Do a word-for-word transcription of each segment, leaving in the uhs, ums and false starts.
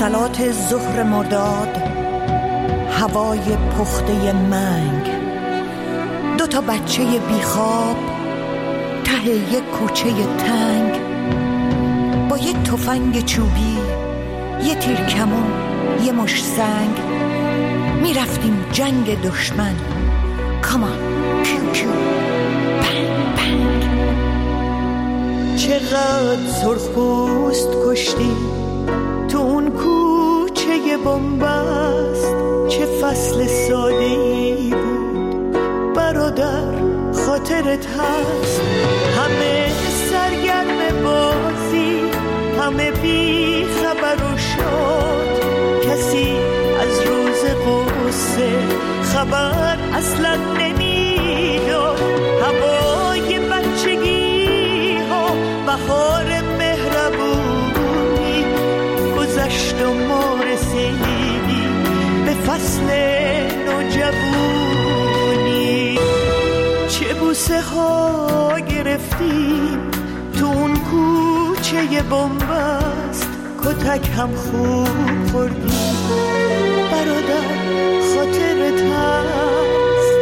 سلات ظهر مرداد، هوای پخته منگ، دو تا بچه بیخواب ته یک کوچه تنگ، با یه تفنگ چوبی، یه تیر کمون، یه مش سنگ، میرفتیم جنگ دشمن. کامان پیو پیو بنگ بنگ. چقدر سرخپوست کشتی تو اون کوچه بنبست، چه فصل ساده‌ای بود برادر، خاطرت هست؟ همه سرگرم بازی، همه بی خبر و شاد، کسی از روز قصه خبر اصلا نمیداد. هوای بچگی ها، بهار مهربونی گذشت و ما رسیدیم به فصل نوجوانی. چه بوسه ها گرفتیم تو اون کوچه بنبست، کتک هم خوب خوردیم برادر، خاطرت هست؟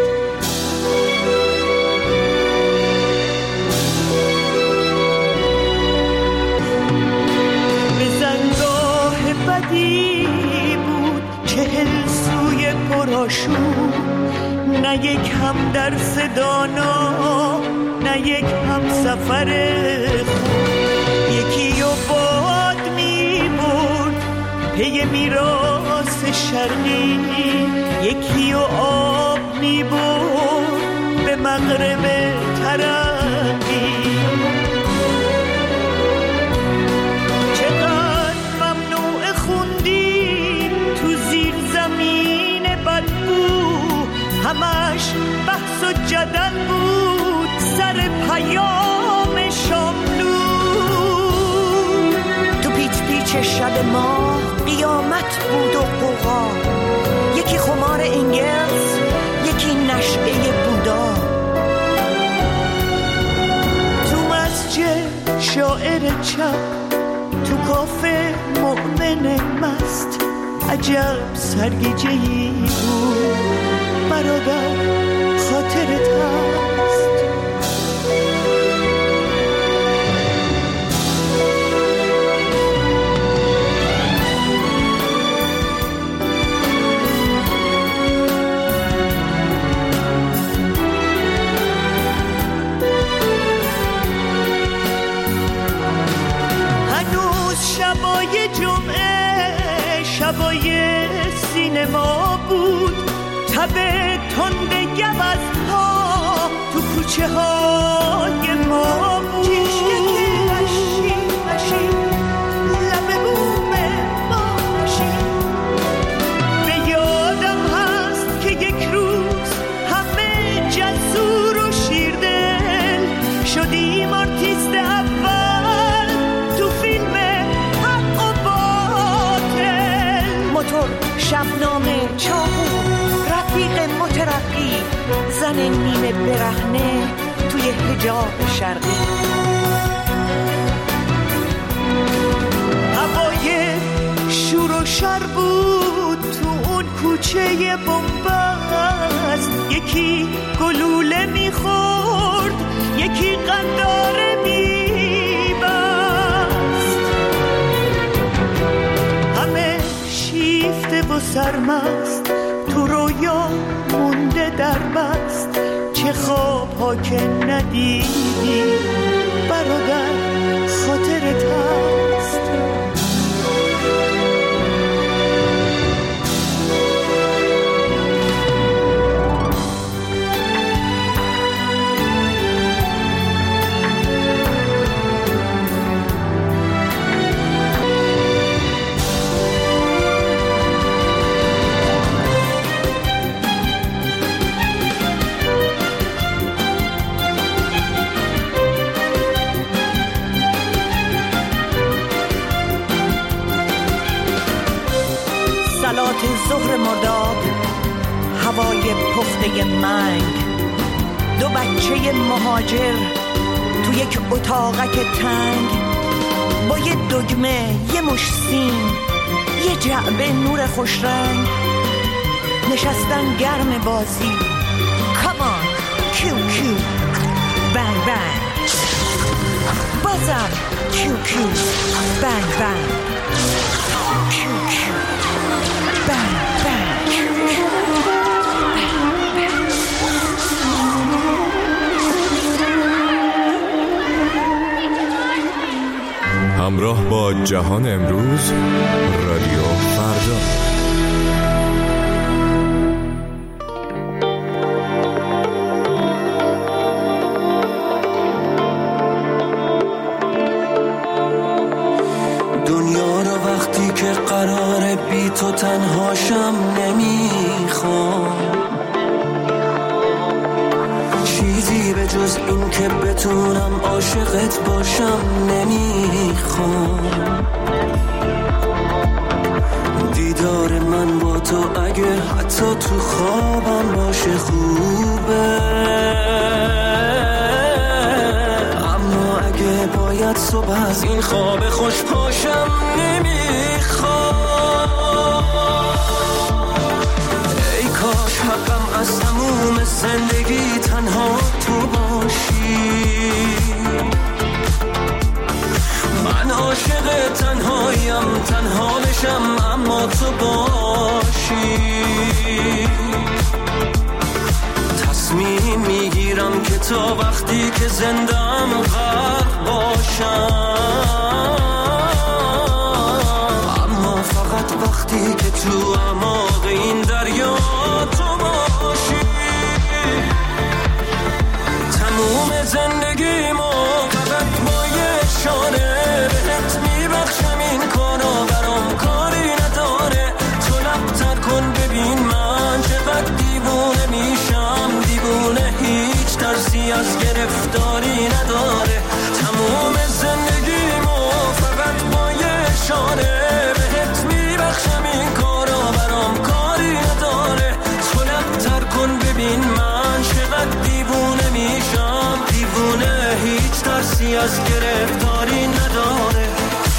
به زنگاه بدی بود چهل سوی پرآشوب، نه یک هم درس دانا، نه یک هم سفر خوب. یکی و باد می برد پی میراث شرقی، یکی و آب می برد به مغرب ترقی. چقدر ممنوع خوندیم تو زیر زمین بدبو، همش بحث و جدل بود سر پیام شاملو. تو پیچ پیچ شب ما قیامت بود و قوقا، یکی خمار انگلز، یکی نشعه بودا. تو مسجد شاعر چپ، تو کافه مؤمن مست، عجب سرگیجه‌ای بود برادر، خاطرت هست؟ هنوز شبای جمعه، شبای سینما بود، تب تند گوزها تو کوچه های ما بود. چشمه بشی بشی لب بوم ما بشی. به یادم هست که یک روز همه جسور و شیردل شدیم آرتیست اول تو فیلم حق و باطل. موتور، شبنامه، چاقو، رفیق مترقی، زن نیمه برهنه توی حجاب شرقی. هوای شور و شر بود تو اون کوچه بنبست، یکی گلوله میخورد، یکی قنداره میبست. همه شیفته و سرمست تو رویا مونده در بست، چه خواب ها که ندیدی برادر، خاطرت هست؟ ظهر مرداد، هوای پخته منگ، دو بچه مهاجر تو یک اتاقک تنگ، با یه دگمه، یه مش سیم، یه جعبه نور خوش رنگ، نشستن گرم بازی. کامان کیو کیو بنگ بنگ، بازم کیو کیو بنگ بنگ، کیو کیو بنگ بنگ. همراه با جهان امروز، رادیو فردا. دنیا رو وقتی که قراره بی تو تنهاشم نمیخوام، چیزی به جز این که بتونم عاشقت باشم نمیخوام. دیدار من با تو اگه حتی تو خوابم باشه خوبه، اما اگه باید صبح از این خواب خوش پاشم نمیخوام. ای کاش حقم از تموم زندگی تنها تو باشی، من عاشق تنهایم، تنها بشم اما تو باشی. تصمیم میگیرم که تا وقتی که زندم غرق باشم، اما فقط وقتی که تو اعماق این دریا تو باشی. تموم زندگیمو فقط با یه اشاره بهت میبخشم، این کارا برام کاری نداره. تو لبتر کن ببین من چقدر دیوونه میشم، دیوونه هیچ ترسی از گرفتاری نداره. تموم زندگیمو فقط با یه اشاره بهت میبخشم، این کارا برام کاری نداره. تو لبتر کن ببین من چقدر دیوونه میشم، دیوونه هیچ ترسی از گرفتاری نداره.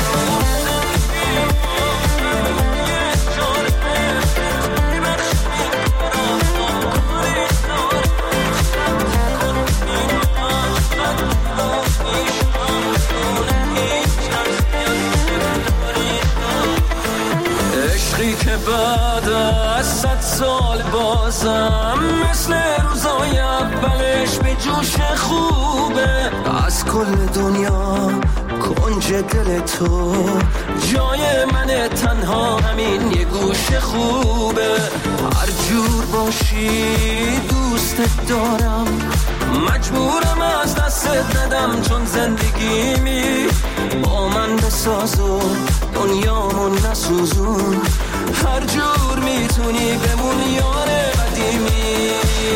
عشقی که بعد از صد سال بازم مثل روزای اولش به جوش خوبه. از کل دنیا کنج دل تو جای من، تنها همین یه گوش خوبه. هر جور باشی دوستت دارم، مجبورم از دستت ندم، چون زندگیمی با من بساز و دنیامون نسوزون. هر جور میتونی بمون یار قدیمی.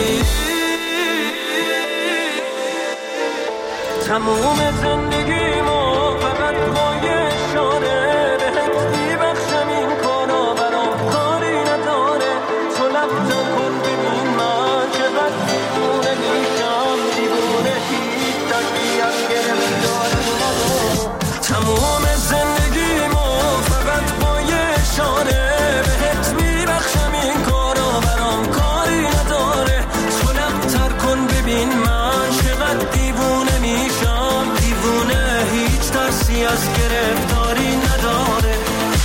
تموم زندگیمو فقط با یه اشاره بهت میبخشم، این کارا برام کاری نداره. تو لبتر کن ببین من چقدر دیوونه میشم، دیوونه هیچ ترسی از گرفتاری نداره. تموم زندگیمو فقط با یه اشاره بهت میبخشم، این کارا برام کاری نداره. تو لبتر کن ببین من چقدر دیوونه میشم، دیوونه هیچ ترسی از گرفتاری نداره.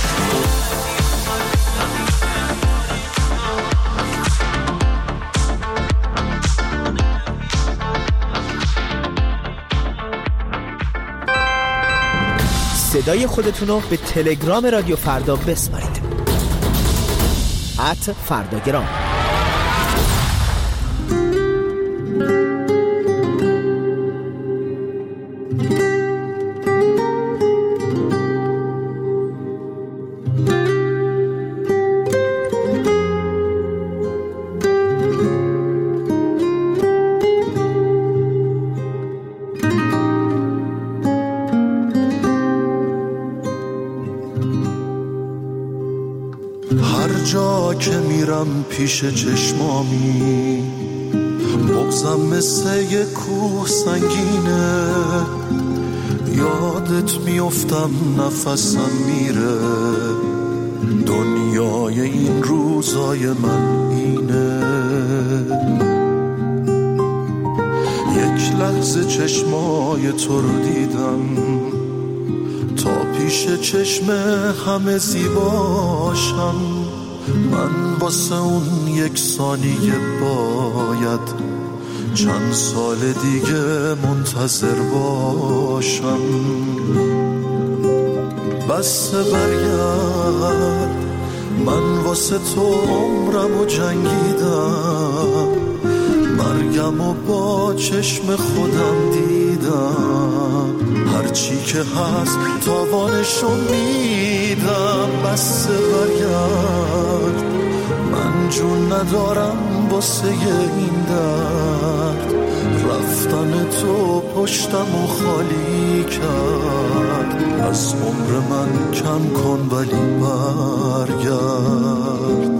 صدای خودتونو به تلگرام رادیو فردا بسپارید. ات فرداگرام. هر جا که میرم پیش چشمامی، بغضم مثل یه کوه سنگینه. یادت میافتم نفسم میره، دنیای این روزای من اینه. یک لحظه چشمای تو رو دیدم تا پیش چشم همه زیباشم. من واسه اون یک ثانیه باید چند سال دیگه منتظر باشم. بس برگرد، من واسه تو عمرم و جنگیدم. مرگم و با چشم خودم دیدم. هرچی که هست تاوانشو میدم. بس برگرد، من جون ندارم واسه این درد. رفتن تو پشتم و خالی کرد. از عمر من کم کن ولی برگرد.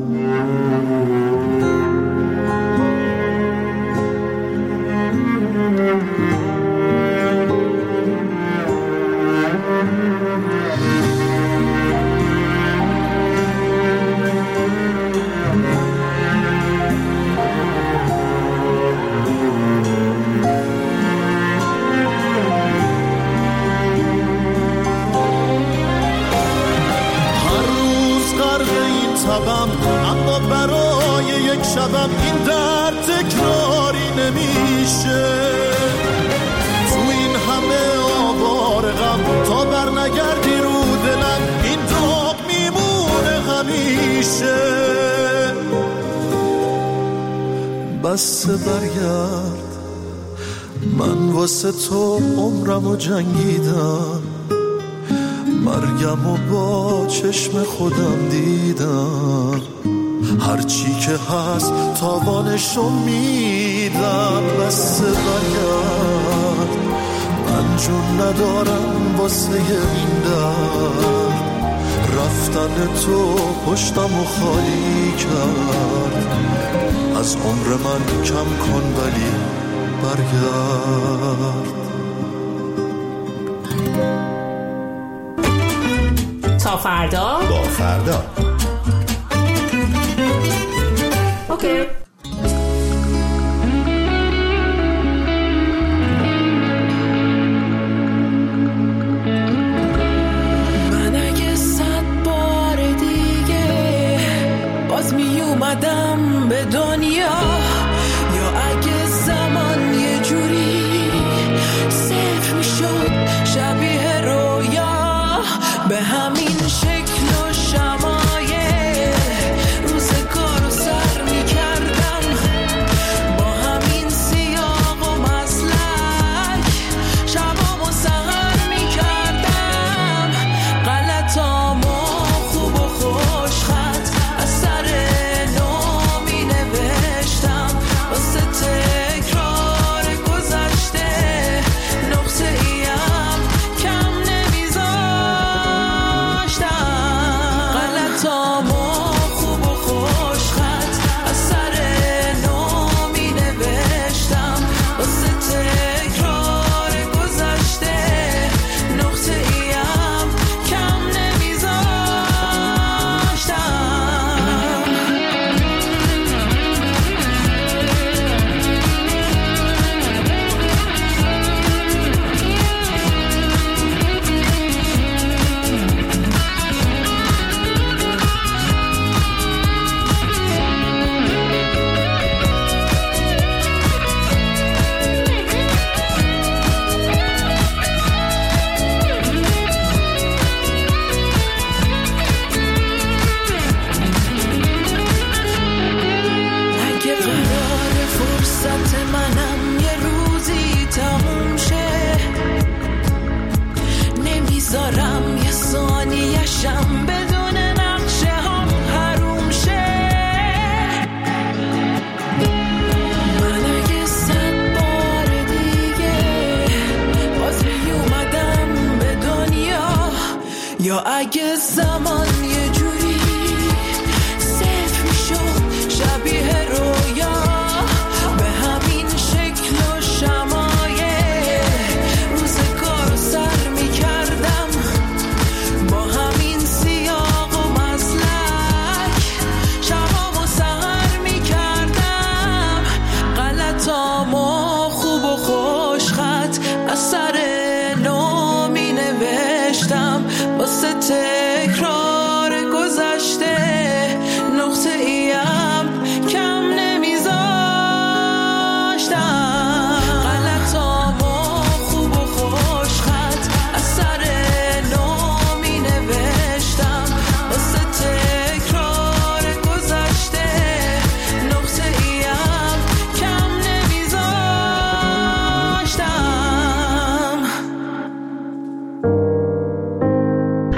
اما برای یک شبم این درد تکراری نمیشه. تو این همه آوار غم تا بر نگردی رو دلم این داغ میمونه همیشه. بس برگرد، من واسه تو عمرم و جنگیدم. مرگم و با چشم خودم دیدم. هرچی که هست تاوانشو میدم. بس برگرد، من جون ندارم واسه این درد. رفتن تو پشتم و خالی کرد. از عمر من کم کن ولی برگرد. تا فردا با فردا. اوکی. من اگه صد بار دیگه باز می اومدم به دنیا، یا اگه زمان یه جوری صفر می شد شبیه رویا، به همین شکل و شمایه روزگار رو سر می کردم. با همین سیاق و مسلک شبام و سهر می کردم. غلطام و خوب و خوش خط از سر نو می نوشتم. واسه تکرار گذشته نقطه ایم کم نمیذاشتم. غلطام و خوب و خوش خط از سر نو می نوشتم. واسه تکرار گذشته نقطه ایم کم نمیذاشتم. اگه قرار فرصت منم یه روزی تموم شه، نمیذارم یه ثانیه‌شم بدون نقشه هم حروم شه. من اگه صد بار دیگه باز می اومدم به دنیا، یا اگه زمان یه جوری صفر می شد شبیه رویا، به همین شکل و شمایه روزگار رو سر می کردم. با همین سیاق و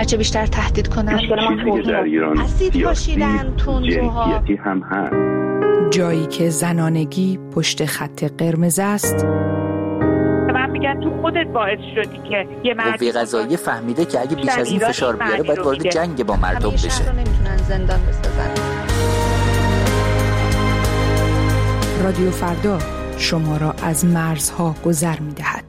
هرچه بیشتر تهدید کنن. چیزی که در ایران سیاسی جنسیتی هم هست. جایی که زنانگی پشت خط قرمز است. من میگم تو خودت باعث شدی که یه مرد قوه قضاییه فهمیده که اگه بیش از این فشار بیاره باید وارد جنگ با مردم بشه. همیشه رو نمیتونن زندان بسازن. رادیو فردا شما را از مرزها گذر میدهد.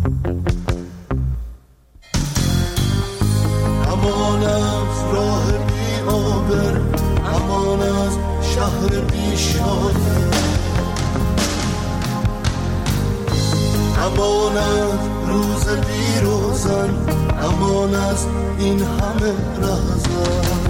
امان از راه بی آبر، امان از شهر بی شانه، امان از روز بی روزن، امان از این همه رهزن،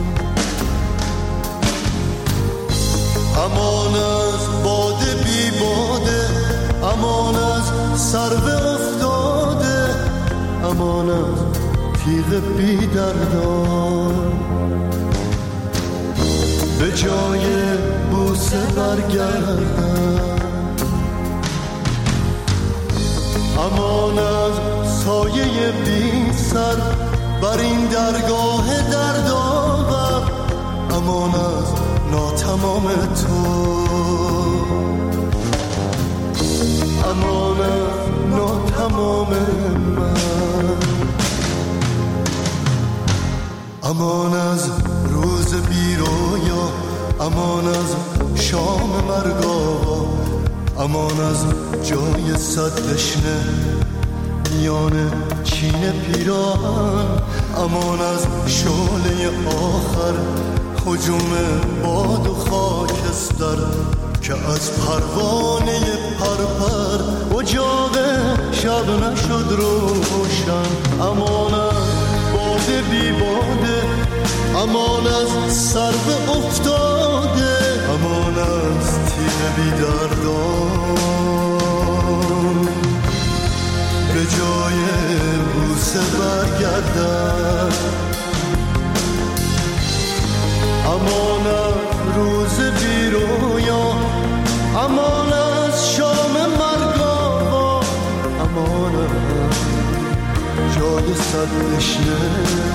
امان از باده بی باده، امان از سرو افتاده، امان از تیغ بی دردان، به جای بوسه برگردن، امان از سایه بی سر بر این درگاه دردآور، امان از ناتمام تو، امان از ناتمام من، امان از روز بی رویا، امان از شام مرگاوا، امان از جای صد دشنه میان چین پیراهن، امان از شعله آخر هجوم باد و خاکستر که از پروانه پرپر اجاق شب نشد روشن، امان از باده بی باده، امان از سرو افتاده، امان از تیغ بی دردان، به جای بوسه برگردن، امان از روز بی رویا، امان از شام مرگاوا، امان از جای صد دشنه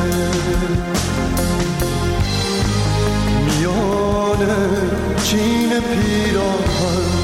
میان چین پیراهن،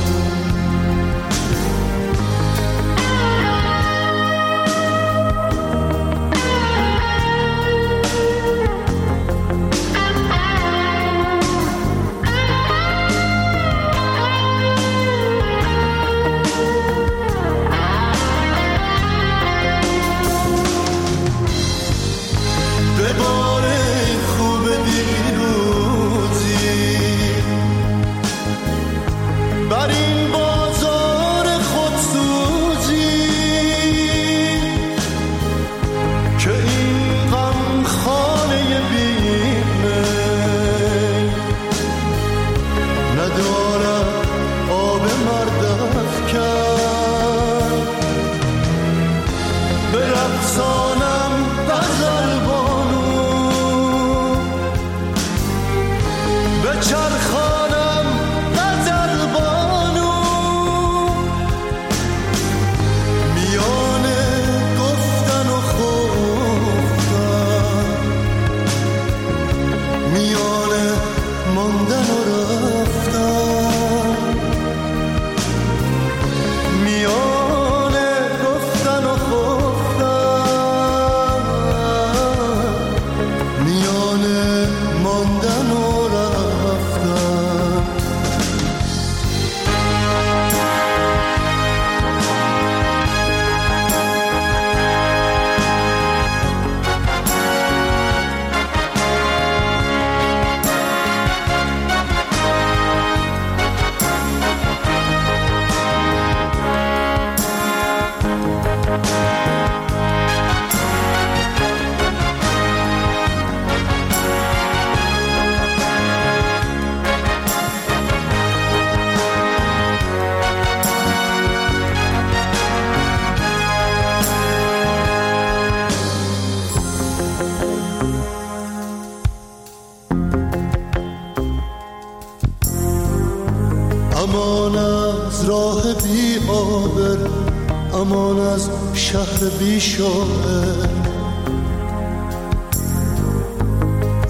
امان از راه بی آبر، امان از شهر بی شاعر،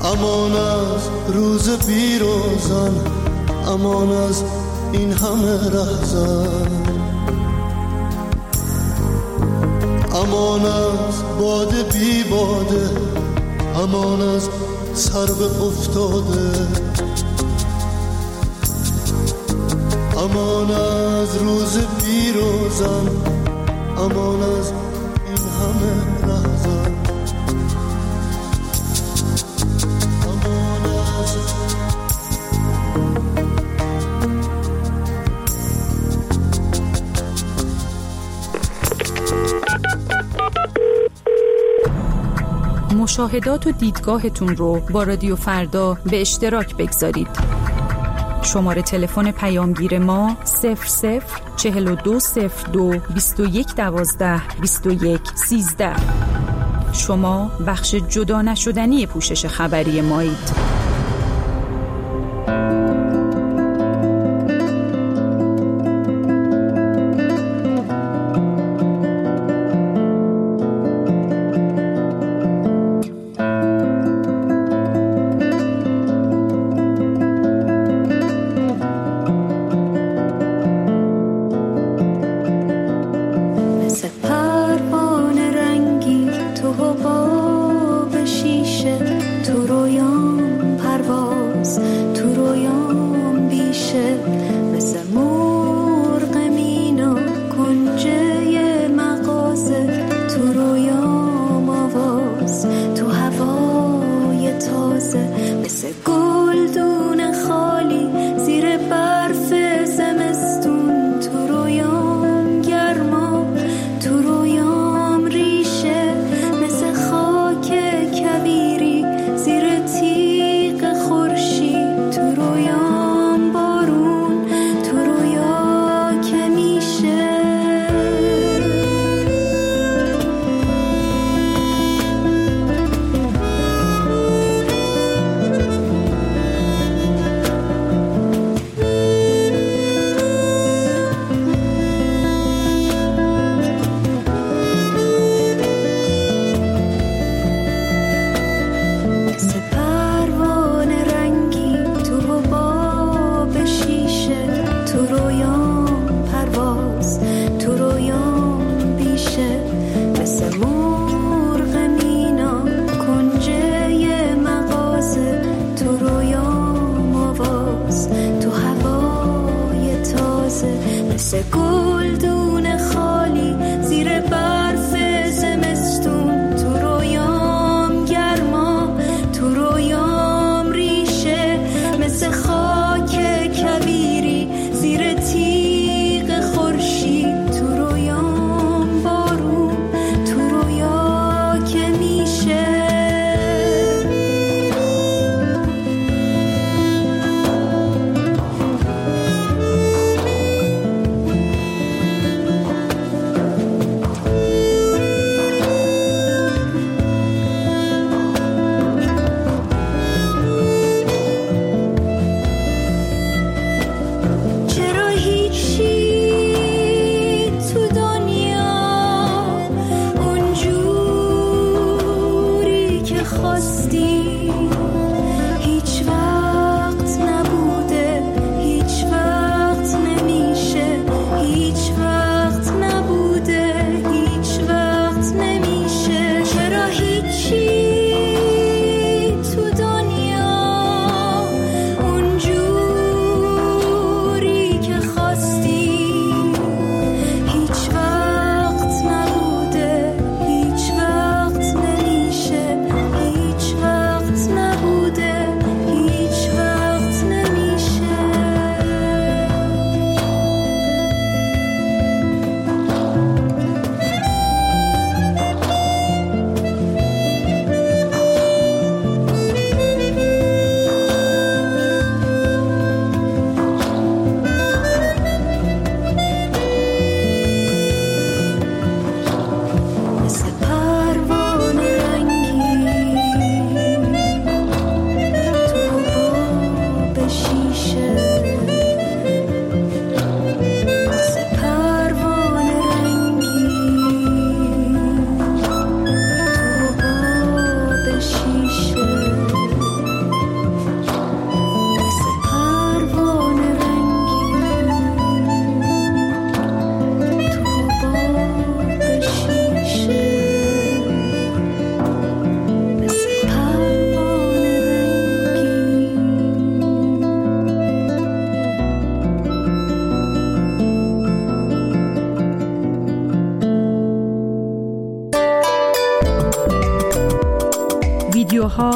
امان از روز بیروزن، امان از این همه رهزن، امان از باده بی باده، امان از سر به افتاده، امان از روز بیروزن، امان از این همه رهزن، امان از مشاهدات و دیدگاهتون رو با رادیو فردا به اشتراک بگذارید. شماره تلفن پیامگیر ما صفر صفر چهل و دو صفر دو بیست و یک دوازده بیست و یک سیزده. شما بخش جدا نشدنی پوشش خبری مایید.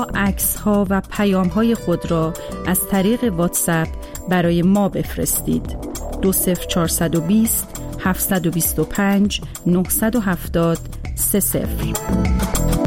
عکس ها و پیام های خود را از طریق واتساپ برای ما بفرستید. دو صفر چهارصد و بیست هفتصد و بیست و پنج نهصد و هفتاد سه صفر.